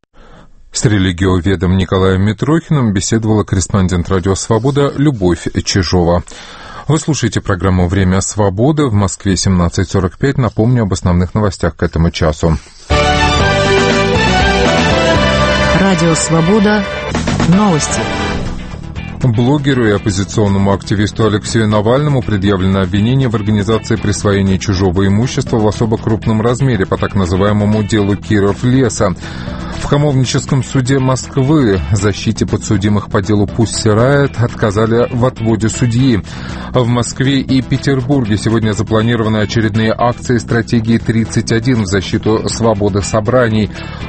С религиоведом Николаем Митрохиным беседовала корреспондент «Радио Свобода» Любовь Чижова. Вы слушаете программу «Время свободы». В Москве 17:45. Напомню об основных новостях к этому часу. Радио «Свобода». Новости. Блогеру и оппозиционному активисту Алексею Навальному предъявлено обвинение в организации присвоения чужого имущества в особо крупном размере по так называемому делу Киров-Леса. В Хамовническом суде Москвы защите подсудимых по делу «Пусть Riot» отказали в отводе судьи. В Москве и Петербурге сегодня запланированы очередные акции стратегии 31 в защиту свободы собраний.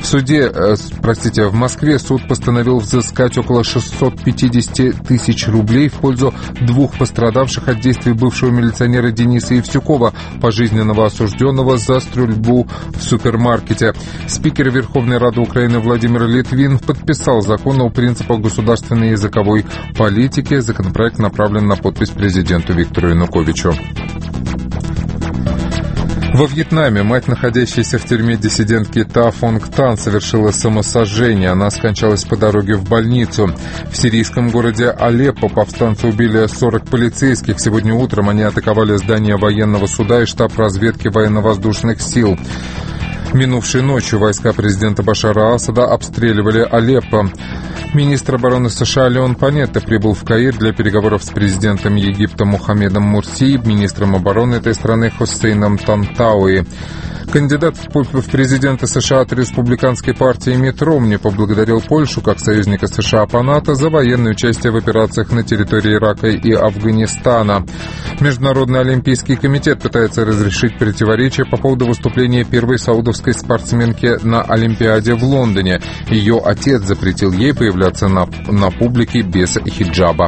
В Москве суд постановил взыскать около 650 тысяч рублей в пользу двух пострадавших от действий бывшего милиционера Дениса Евсюкова, пожизненного осужденного за стрельбу в супермаркете. Спикер Верховной Рады Украины Владимир Литвин подписал закон о принципах государственной языковой политики. Законопроект направлен на подпись президенту Виктору Януковичу. Во Вьетнаме мать, находящаяся в тюрьме диссидентки Та Фонг Тан, совершила самосожжение. Она скончалась по дороге в больницу. В сирийском городе Алеппо повстанцы убили 40 полицейских. Сегодня утром они атаковали здание военного суда и штаб разведки военно-воздушных сил. Минувшей ночью войска президента Башара Асада обстреливали Алеппо. Министр обороны США Леон Панетта прибыл в Каир для переговоров с президентом Египта Мухаммедом Мурси и министром обороны этой страны Хуссейном Тантауи. Кандидат в президенты США от республиканской партии Митт Ромни поблагодарил Польшу как союзника США по НАТО за военное участие в операциях на территории Ирака и Афганистана. Международный олимпийский комитет пытается разрешить противоречия по поводу выступления первой саудовской спортсменки на Олимпиаде в Лондоне. Ее отец запретил ей появляться на публике без хиджаба.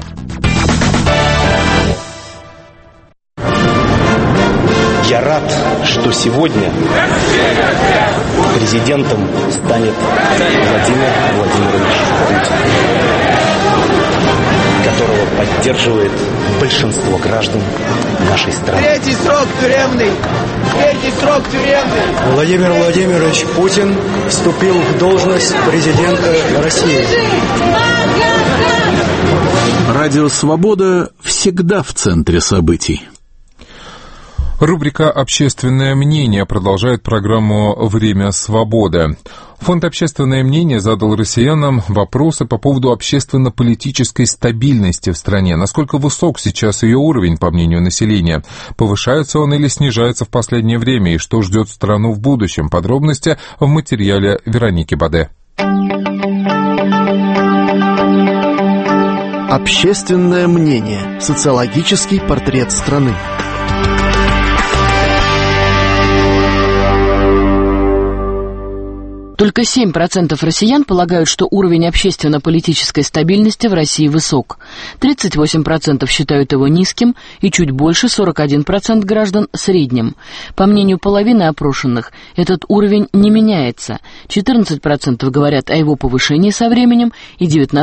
Я рад, что сегодня президентом станет Владимир Владимирович Путин, которого поддерживает большинство граждан нашей страны. Третий срок тюремный! Третий срок тюремный! Владимир Владимирович Путин вступил в должность президента России. Радио «Свобода» всегда в центре событий. Рубрика «Общественное мнение» продолжает программу «Время свободы». Фонд «Общественное мнение» задал россиянам вопросы по поводу общественно-политической стабильности в стране. Насколько высок сейчас ее уровень, по мнению населения? Повышается он или снижается в последнее время? И что ждет страну в будущем? Подробности в материале Вероники Баде. Общественное мнение. Социологический портрет страны. Только 7% россиян полагают, что уровень общественно-политической стабильности в России высок. 38% считают его низким и чуть больше 41% граждан средним. По мнению половины опрошенных, этот уровень не меняется. 14% говорят о его повышении со временем и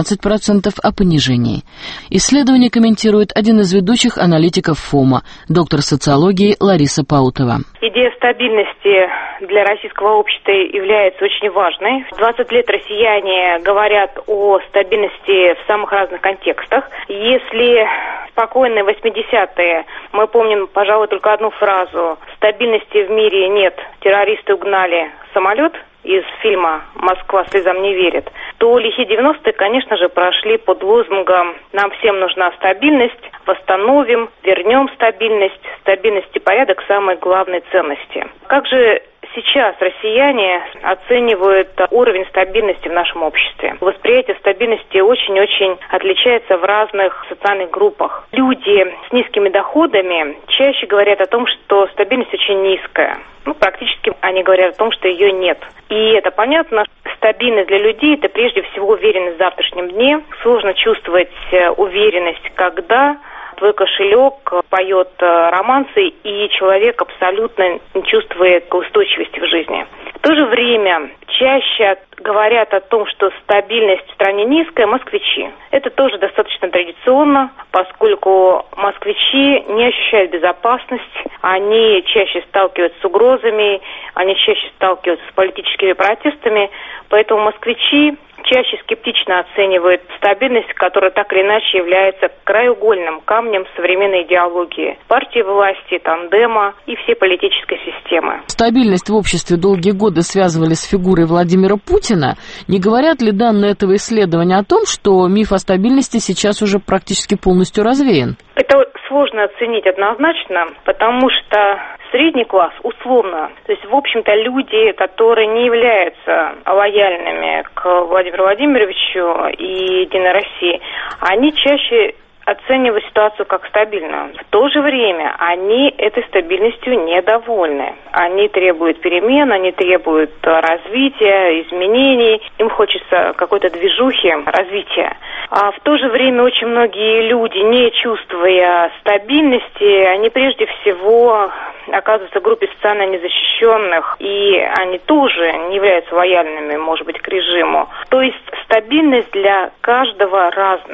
19% о понижении. Исследование комментирует один из ведущих аналитиков ФОМа, доктор социологии Лариса Паутова. Идея стабильности для российского общества является очень важной. 20 лет россияне говорят о стабильности в самых разных контекстах. Если спокойные 80-е, мы помним, пожалуй, только одну фразу: «Стабильности в мире нет, террористы угнали самолет» из фильма «Москва слезам не верит», то лихие 90-е, конечно же, прошли под лозунгом «Нам всем нужна стабильность, восстановим, вернем стабильность, стабильность и порядок – самые главные ценности». Как же сейчас россияне оценивают уровень стабильности в нашем обществе? Восприятие стабильности очень-очень отличается в разных социальных группах. Люди с низкими доходами чаще говорят о том, что стабильность очень низкая. Практически они говорят о том, что ее нет. И это понятно. Стабильность для людей – это прежде всего уверенность в завтрашнем дне. Сложно чувствовать уверенность, когда твой кошелек поет романсы, и человек абсолютно не чувствует устойчивости в жизни. В то же время чаще говорят о том, что стабильность в стране низкая, москвичи. Это тоже достаточно традиционно, поскольку москвичи не ощущают безопасность, они чаще сталкиваются с угрозами, они чаще сталкиваются с политическими протестами, поэтому москвичи чаще скептично оценивают стабильность, которая так или иначе является краеугольным камнем современной идеологии партии власти, тандема и всей политической системы. Стабильность в обществе долгие годы связывали с фигурой Владимира Путина. Не говорят ли данные этого исследования о том, что миф о стабильности сейчас уже практически полностью развеян? Это сложно оценить однозначно, потому что средний класс, условно, то есть, в общем-то, люди, которые не являются лояльными к Владимиру Владимировичу и Единой России, они чаще оценивают ситуацию как стабильную. В то же время они этой стабильностью недовольны. Они требуют перемен, они требуют развития, изменений. Им хочется какой-то движухи, развития. А в то же время очень многие люди, не чувствуя стабильности, они прежде всего оказываются в группе социально незащищенных, и они тоже не являются лояльными, может быть, к режиму. То есть стабильность для каждого разная.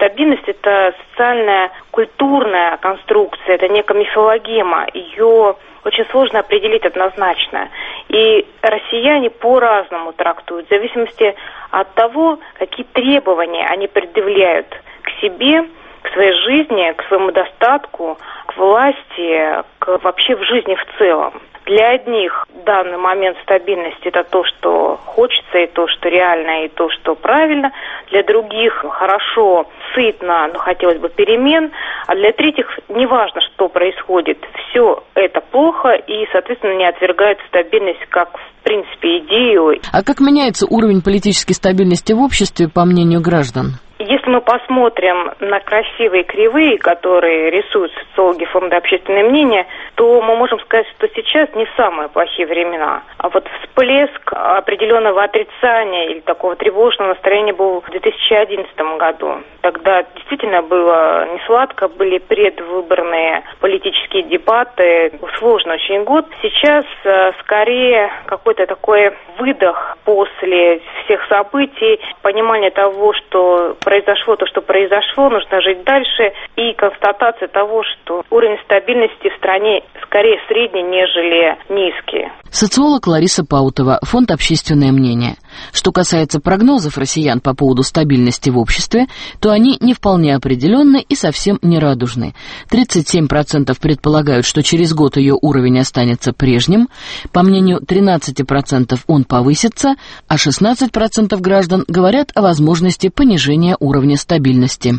стабильность – это социальная, культурная конструкция, это некая мифологема. Ее очень сложно определить однозначно. И россияне по-разному трактуют, в зависимости от того, какие требования они предъявляют к себе, к своей жизни, к своему достатку, к власти, вообще в жизни в целом. Для одних данный момент стабильности – это то, что хочется, и то, что реально, и то, что правильно. Для других хорошо, сытно, но хотелось бы перемен. А для третьих неважно, что происходит. Все это плохо и, соответственно, не отвергают стабильность как, в принципе, идею. А как меняется уровень политической стабильности в обществе, по мнению граждан? Если мы посмотрим на красивые кривые, которые рисуют социологи Фонда «Общественное мнение», то мы можем сказать, что сейчас не самые плохие времена. А вот всплеск определенного отрицания или такого тревожного настроения был в 2011 году. Тогда действительно было несладко, были предвыборные политические дебаты, сложный очень год. Сейчас скорее какой-то такой выдох после всех событий, понимание того, что произошло то, что произошло, нужно жить дальше, и констатация того, что уровень стабильности в стране скорее средний, нежели низкий. Социолог Лариса Паутова, Фонд «Общественное мнение». Что касается прогнозов россиян по поводу стабильности в обществе, то они не вполне определенны и совсем не радужны. 37% предполагают, что через год ее уровень останется прежним, по мнению 13% он повысится, а 16% граждан говорят о возможности понижения уровня стабильности.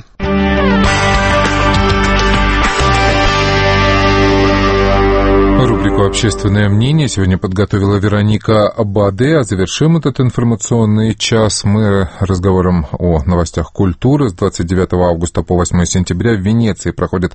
Рубрику «Общественное мнение» сегодня подготовила Вероника Баде. А завершим этот информационный час мы разговором о новостях культуры. С 29 августа по 8 сентября в Венеции проходит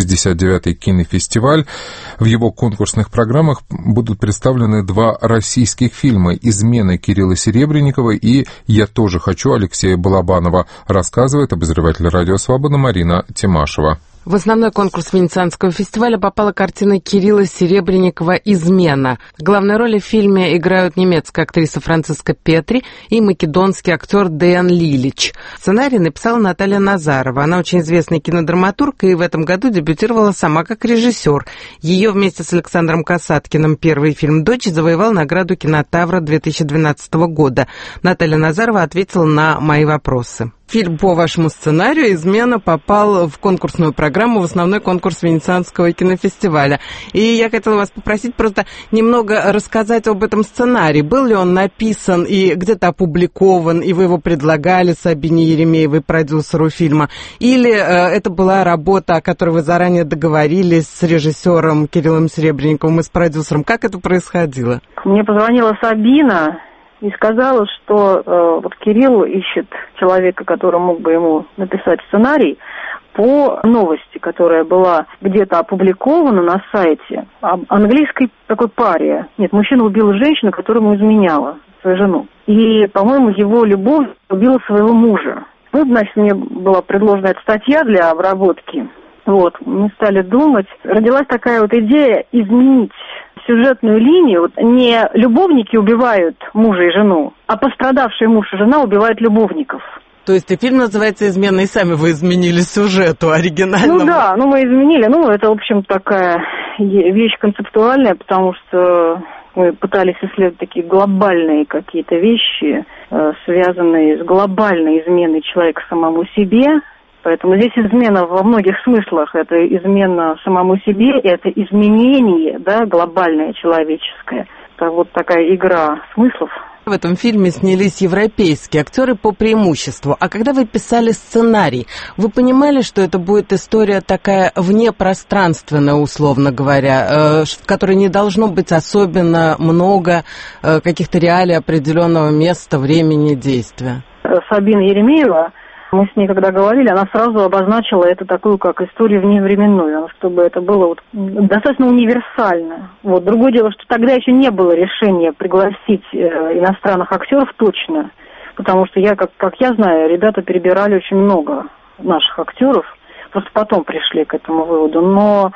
69-й кинофестиваль. В его конкурсных программах будут представлены 2 российских фильма «Измена» Кирилла Серебренникова и «Я тоже хочу» Алексея Балабанова, рассказывает обозреватель «Радио Свобода» Марина Тимашева. В основной конкурс Венецианского фестиваля попала картина Кирилла Серебренникова «Измена». Главные роли в фильме играют немецкая актриса Франциска Петри и македонский актер Деян Лилич. Сценарий написала Наталья Назарова. Она очень известный кинодраматург и в этом году дебютировала сама как режиссер. Ее вместе с Александром Касаткиным первый фильм «Дочь» завоевал награду Кинотавра 2012 года. Наталья Назарова ответила на мои вопросы. Фильм по вашему сценарию «Измена» попал в конкурсную программу, в основной конкурс Венецианского кинофестиваля. И я хотела вас попросить просто немного рассказать об этом сценарии. Был ли он написан и где-то опубликован, и вы его предлагали Сабине Еремеевой, продюсеру фильма? Или это была работа, о которой вы заранее договорились с режиссером Кириллом Серебренниковым и с продюсером? Как это происходило? Мне позвонила Сабина и сказала, что вот Кирилл ищет человека, который мог бы ему написать сценарий по новости, которая была где-то опубликована на сайте об английской такой паре. Нет, мужчина убил женщину, которая ему изменяла, свою жену. И, по-моему, его любовь убила своего мужа. Вот, значит, мне была предложена эта статья для обработки. Вот, мы стали думать. Родилась такая вот идея изменить сюжетную линию. Вот не любовники убивают мужа и жену, а пострадавший муж и жена убивают любовников. То есть и фильм называется «Измена», и сами вы изменили сюжету оригинальному. Ну да, мы изменили. Это, в общем, такая вещь концептуальная, потому что мы пытались исследовать такие глобальные какие-то вещи, связанные с глобальной изменой человека самому себе. Поэтому здесь измена во многих смыслах. Это измена самому себе, это изменение, да, глобальное, человеческое. Это вот такая игра смыслов. В этом фильме снялись европейские актеры по преимуществу. А когда вы писали сценарий, вы понимали, что это будет история такая внепространственная, условно говоря, в которой не должно быть особенно много каких-то реалий определенного места, времени, действия? Сабина Еремеева, мы с ней когда говорили, она сразу обозначила это такую, как историю вневременную, чтобы это было достаточно универсально. Другое дело, что тогда еще не было решения пригласить иностранных актеров точно, потому что как я знаю, ребята перебирали очень много наших актеров, просто потом пришли к этому выводу. Но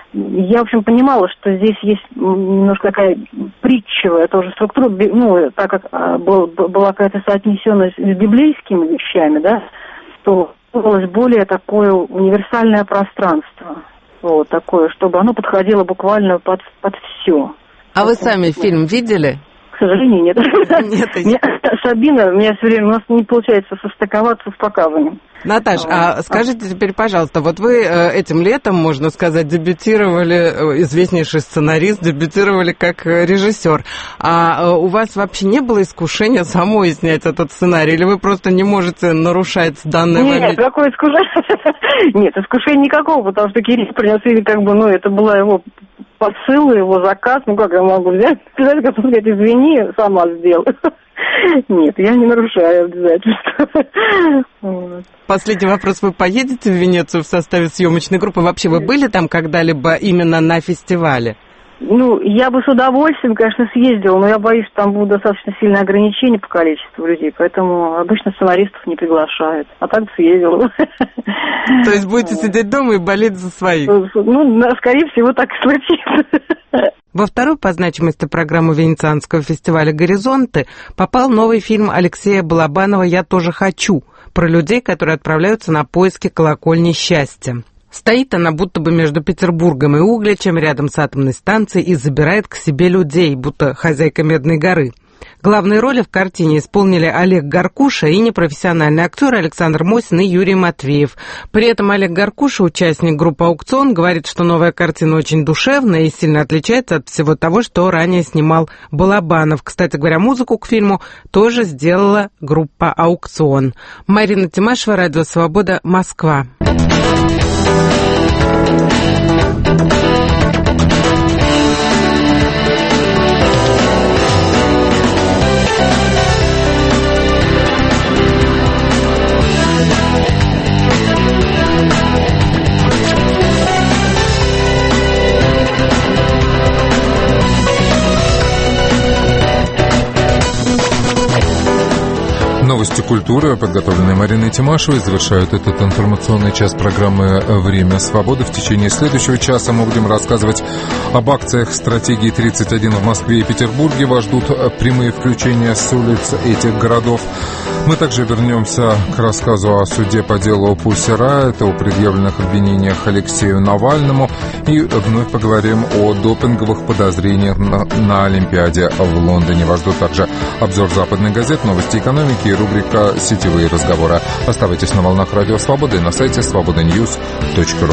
я, в общем, понимала, что здесь есть немножко такая притчевая тоже структура, так как была какая-то соотнесенность с библейскими вещами, да, что требовалось более такое универсальное пространство. Вот такое, чтобы оно подходило буквально под все. А вы сами фильм видели? К сожалению, нет. Сабина, у меня все время, у нас не получается состыковаться с показанием. Наташ, а скажите теперь, пожалуйста, вот вы этим летом, можно сказать, дебютировали, известнейший сценарист, дебютировали как режиссер. А у вас вообще не было искушения самой снять этот сценарий? Или вы просто не можете нарушать данное вами? Нет, какое искушение? Нет, искушения никакого, потому что Кирилл принес, или это была его посыл, его заказ. Ну, как я могу взять, сказать, извини, сама сделай. Нет, я не нарушаю обязательства. Последний вопрос. Вы поедете в Венецию в составе съемочной группы? Вообще вы были там когда-либо именно на фестивале? Я бы с удовольствием, конечно, съездила, но я боюсь, что там будут достаточно сильные ограничения по количеству людей, поэтому обычно сценаристов не приглашают. А так бы съездила. То есть будете сидеть дома и болеть за своих? Скорее всего, так и случится. Во вторую по значимости программу Венецианского фестиваля «Горизонты» попал новый фильм Алексея Балабанова «Я тоже хочу», про людей, которые отправляются на поиски колокольни счастья. Стоит она будто бы между Петербургом и Угличем, рядом с атомной станцией, и забирает к себе людей, будто хозяйка Медной горы. Главные роли в картине исполнили Олег Гаркуша и непрофессиональные актеры Александр Мосин и Юрий Матвеев. При этом Олег Гаркуша, участник группы «Аукцион», говорит, что новая картина очень душевная и сильно отличается от всего того, что ранее снимал Балабанов. Кстати говоря, музыку к фильму тоже сделала группа «Аукцион». Марина Тимашева, Радио Свобода, Москва. Новости культуры, подготовленные Мариной Тимашевой, завершают этот информационный час программы «Время свободы». В течение следующего часа мы будем рассказывать об акциях стратегии 31 в Москве и Петербурге. Вас ждут прямые включения с улиц этих городов. Мы также вернемся к рассказу о суде по делу Пусси Райот, о предъявленных обвинениях Алексею Навальному и вновь поговорим о допинговых подозрениях на Олимпиаде в Лондоне. Вас ждут также обзор западных газет, новости экономики и рубрика «Сетевые разговоры». Оставайтесь на волнах Радио Свободы и на сайте svobodanews.ru.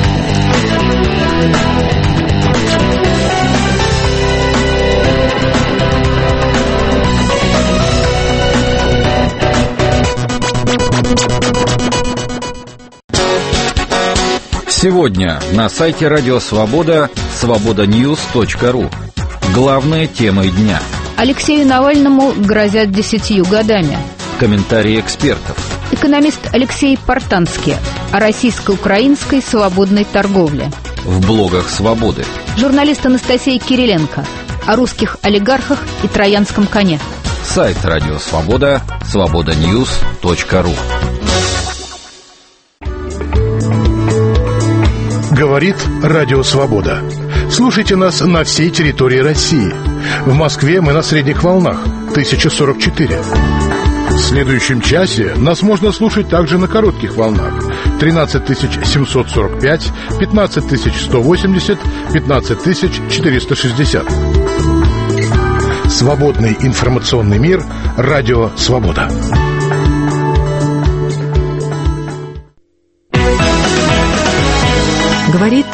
Сегодня на сайте Радио Свобода svobodanews.ru. Главные темы дня. Алексею Навальному грозят 10 годами. Комментарии экспертов. Экономист Алексей Портанский о российско-украинской свободной торговле. В блогах «Свободы». Журналист Анастасия Кириленко о русских олигархах и троянском коне. Сайт Радио Свобода svobodanews.ru. Говорит Радио Свобода. Слушайте нас на всей территории России. В Москве мы на средних волнах 1044. В следующем часе нас можно слушать также на коротких волнах 13745, 15180, 15460. Свободный информационный мир. Радио Свобода. Говорит